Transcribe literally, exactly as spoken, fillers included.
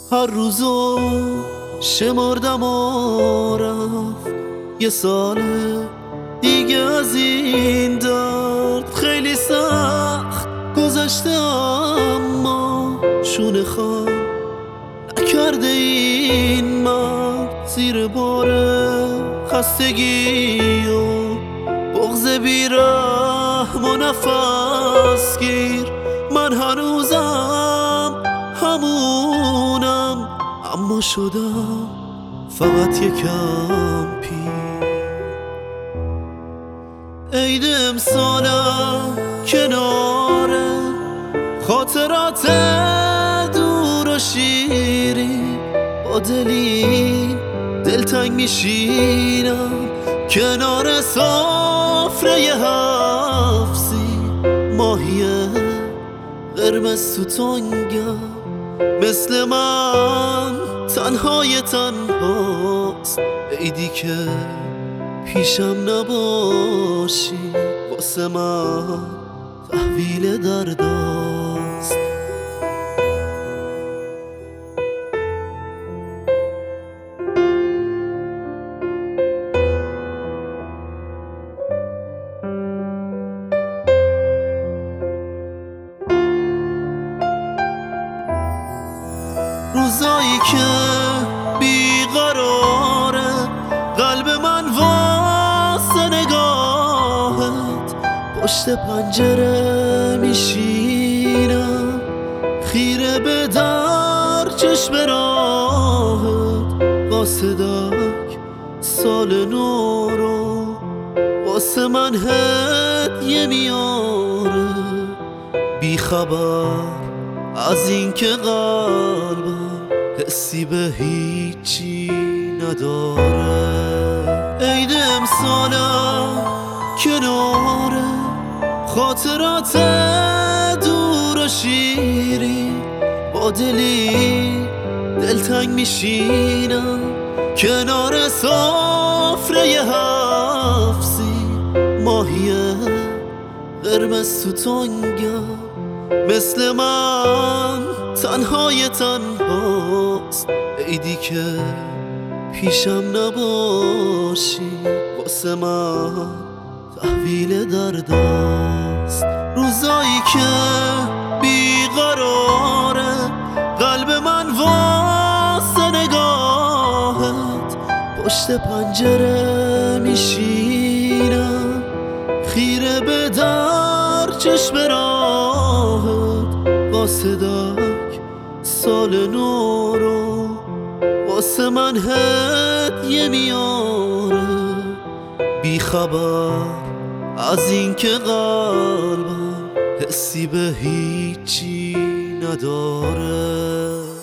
هر روزو شمردم و رفت یه سال دیگه از این درد. خیلی سخت گذشته اما شونه خم نکرده این مرد. زیر بار خستگی و بغض بیرحم و نفس گیر من هنوزم همونم، اما شدم فقط یکم پیر. عید امسالم کناره خاطرات دور و شیرین، با دلی دلتنگ میشینم کنار سفره حفظی. ماهی قرمز تو تنگم مثل من تنهای تنهاست. عیدی که پیشم نباشی واسه من تحویل درداست. روزایی که بیقراره قلب من واسه نگاهت، پشت پنجره میشینم خیره به در چشم راهت. قاصدک سال نو رو واسه من هدیه میاره، بی خبر از این که قلبم حسی به هیچی نداره. عید امسالم کناره خاطرات دور و شیرین، با دلی دلتنگ میشینم کنار سفره حفظی. ماهی قرمز تو تنگم مثل من تنهای تنهاست. عیدی که پیشم نباشی واسه من تحویل درداست. روزایی که بیقراره قلب من واسه نگاهت، پشت پنجره میشینم خیره به در چشم راهت. قاصدک سال نو رو واسه من هدیه میاره، بی خبر از این که قلبم حسی به هیچی نداره.